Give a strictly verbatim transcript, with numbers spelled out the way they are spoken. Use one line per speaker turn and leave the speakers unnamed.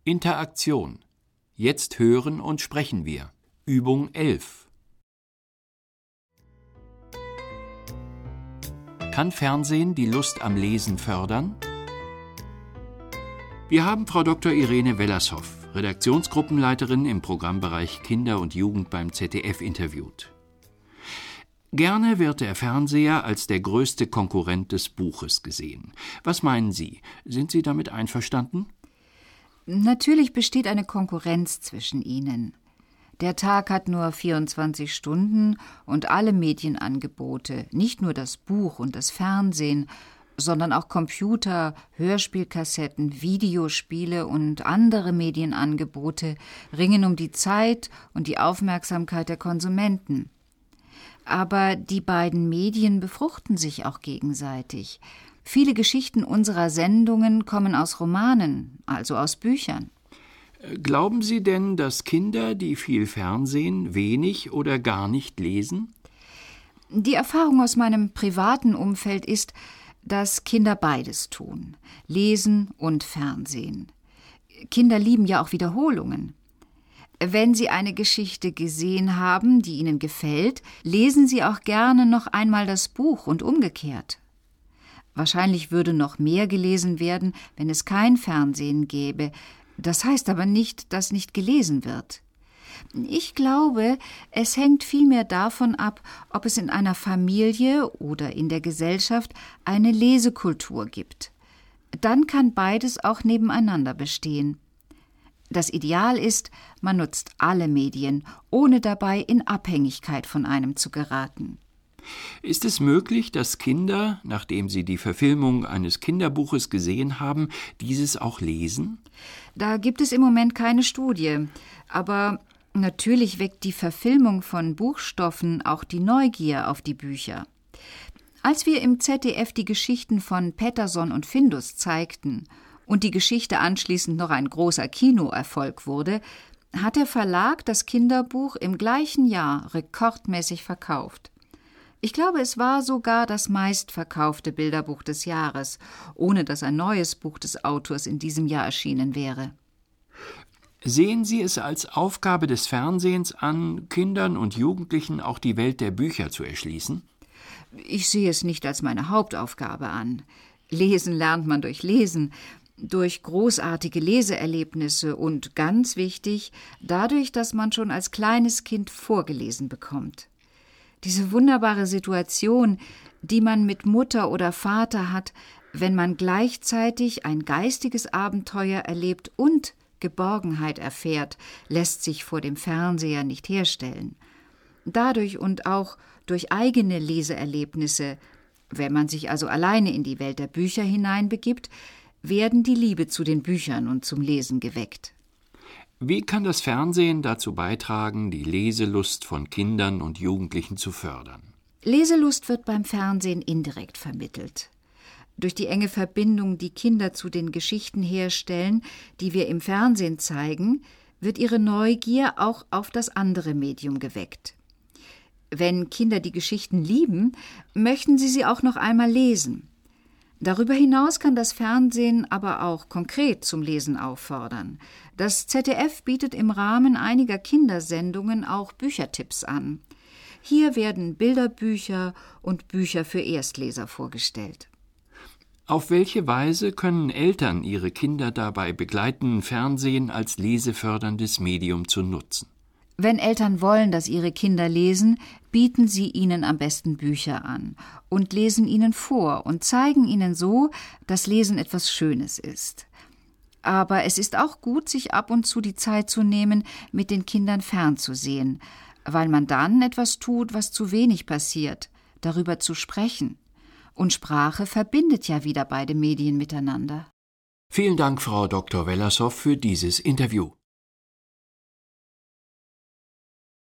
Interaktion. Jetzt hören und sprechen wir. Übung elf. Kann Fernsehen die Lust am Lesen fördern? Wir haben Frau Doktor Irene Wellershoff, Redaktionsgruppenleiterin im Programmbereich Kinder und Jugend beim Z D F, interviewt. Gerne wird der Fernseher als der größte Konkurrent des Buches gesehen. Was meinen Sie? Sind Sie damit einverstanden?
Natürlich besteht eine Konkurrenz zwischen ihnen. Der Tag hat nur vierundzwanzig Stunden und alle Medienangebote, nicht nur das Buch und das Fernsehen, sondern auch Computer, Hörspielkassetten, Videospiele und andere Medienangebote ringen um die Zeit und die Aufmerksamkeit der Konsumenten. Aber die beiden Medien befruchten sich auch gegenseitig. Viele Geschichten unserer Sendungen kommen aus Romanen, also aus Büchern.
Glauben Sie denn, dass Kinder, die viel Fernsehen, wenig oder gar nicht lesen?
Die Erfahrung aus meinem privaten Umfeld ist, dass Kinder beides tun, lesen und Fernsehen. Kinder lieben ja auch Wiederholungen. Wenn Sie eine Geschichte gesehen haben, die Ihnen gefällt, lesen Sie auch gerne noch einmal das Buch und umgekehrt. Wahrscheinlich würde noch mehr gelesen werden, wenn es kein Fernsehen gäbe. Das heißt aber nicht, dass nicht gelesen wird. Ich glaube, es hängt vielmehr davon ab, ob es in einer Familie oder in der Gesellschaft eine Lesekultur gibt. Dann kann beides auch nebeneinander bestehen. Das Ideal ist, man nutzt alle Medien, ohne dabei in Abhängigkeit von einem zu geraten.
Ist es möglich, dass Kinder, nachdem sie die Verfilmung eines Kinderbuches gesehen haben, dieses auch lesen?
Da gibt es im Moment keine Studie, aber natürlich weckt die Verfilmung von Buchstoffen auch die Neugier auf die Bücher. Als wir im Z D F die Geschichten von Petterson und Findus zeigten und die Geschichte anschließend noch ein großer Kinoerfolg wurde, hat der Verlag das Kinderbuch im gleichen Jahr rekordmäßig verkauft. Ich glaube, es war sogar das meistverkaufte Bilderbuch des Jahres, ohne dass ein neues Buch des Autors in diesem Jahr erschienen wäre.
Sehen Sie es als Aufgabe des Fernsehens an, Kindern und Jugendlichen auch die Welt der Bücher zu erschließen?
Ich sehe es nicht als meine Hauptaufgabe an. Lesen lernt man durch Lesen, durch großartige Leseerlebnisse und, ganz wichtig, dadurch, dass man schon als kleines Kind vorgelesen bekommt. Diese wunderbare Situation, die man mit Mutter oder Vater hat, wenn man gleichzeitig ein geistiges Abenteuer erlebt und Geborgenheit erfährt, lässt sich vor dem Fernseher nicht herstellen. Dadurch und auch durch eigene Leseerlebnisse, wenn man sich also alleine in die Welt der Bücher hineinbegibt, werden die Liebe zu den Büchern und zum Lesen geweckt.
Wie kann das Fernsehen dazu beitragen, die Leselust von Kindern und Jugendlichen zu fördern?
Leselust wird beim Fernsehen indirekt vermittelt. Durch die enge Verbindung, die Kinder zu den Geschichten herstellen, die wir im Fernsehen zeigen, wird ihre Neugier auch auf das andere Medium geweckt. Wenn Kinder die Geschichten lieben, möchten sie sie auch noch einmal lesen. Darüber hinaus kann das Fernsehen aber auch konkret zum Lesen auffordern. Das Z D F bietet im Rahmen einiger Kindersendungen auch Büchertipps an. Hier werden Bilderbücher und Bücher für Erstleser vorgestellt.
Auf welche Weise können Eltern ihre Kinder dabei begleiten, Fernsehen als leseförderndes Medium zu nutzen?
Wenn Eltern wollen, dass ihre Kinder lesen, bieten sie ihnen am besten Bücher an und lesen ihnen vor und zeigen ihnen so, dass Lesen etwas Schönes ist. Aber es ist auch gut, sich ab und zu die Zeit zu nehmen, mit den Kindern fernzusehen, weil man dann etwas tut, was zu wenig passiert, darüber zu sprechen. Und Sprache verbindet ja wieder beide Medien miteinander.
Vielen Dank, Frau Doktor Wellershoff, für dieses Interview.